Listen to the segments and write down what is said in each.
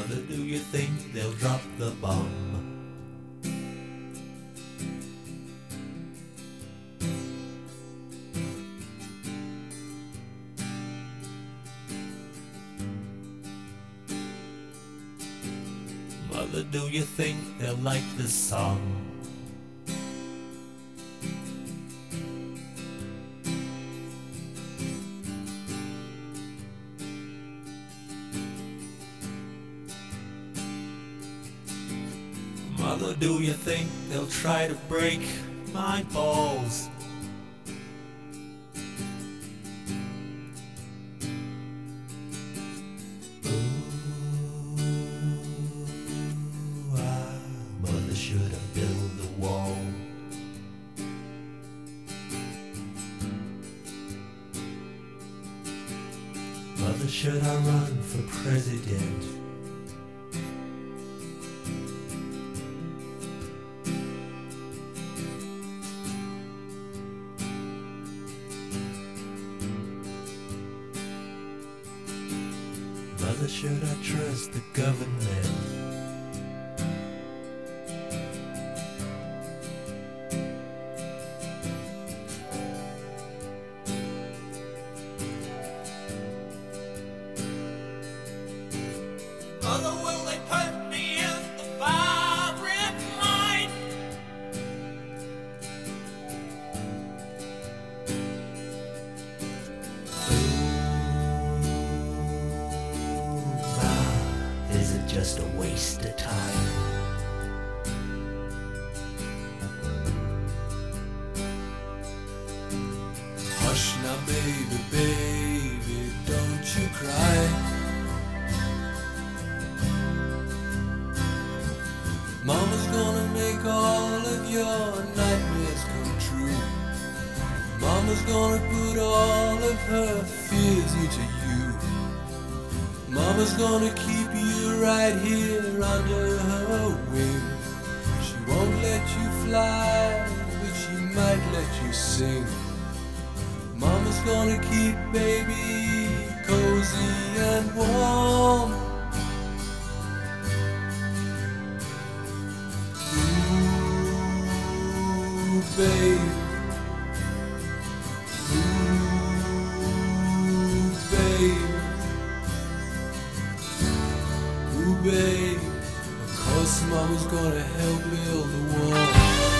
Mother, do you think they'll drop the bomb? Mother, do you think they'll like this song? Mother, do you think they'll try to break my balls? Mother, should I build the wall? Mother, should I run for president? Mother, should I trust the government? Mother, will they put me in the firing line? Is it just a waste of time? Hush now, baby, baby, don't you cry. Mama's gonna make all of your nightmares come true. Mama's gonna put all of her fears into you. Mama's gonna keep you right here under her wing. She won't let you fly, but she might let you sing. Mama's gonna keep baby cozy and warm. Ooh, babe. Ooh, babe. Ooh, babe. Of course Mama's gonna help build the wall.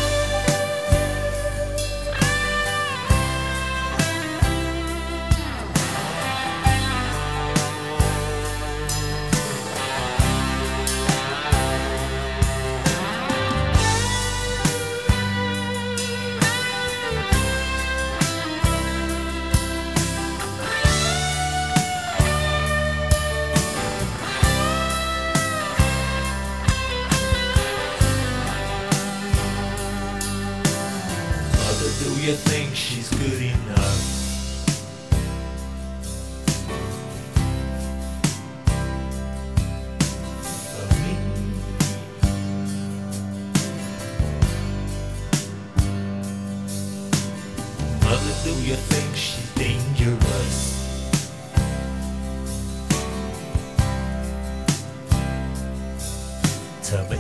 Do you think she's good enough? For me? Mother, do you think she's dangerous? To me?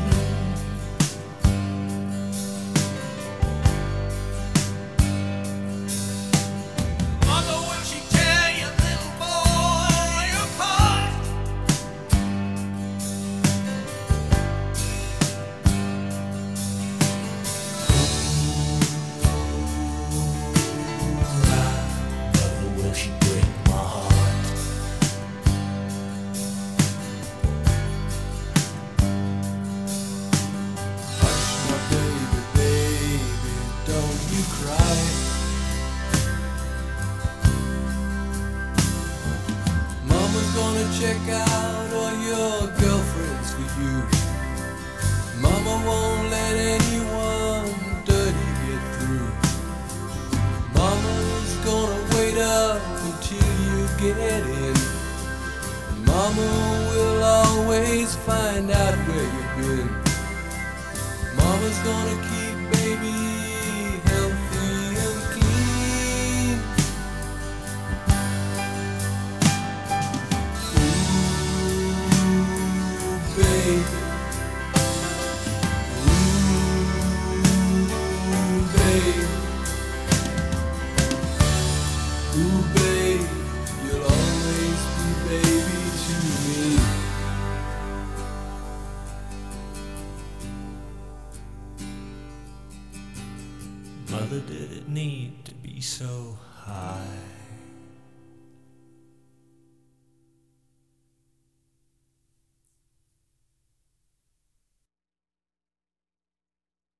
Check out all your girlfriends for you. Mama won't let anyone dirty get through. Mama's gonna wait up until you get in. Mama will always find out where you've been. Mama's gonna keep baby healthy and clean. Ooh, babe, you'll always be baby to me. Mother, did it need to be so high?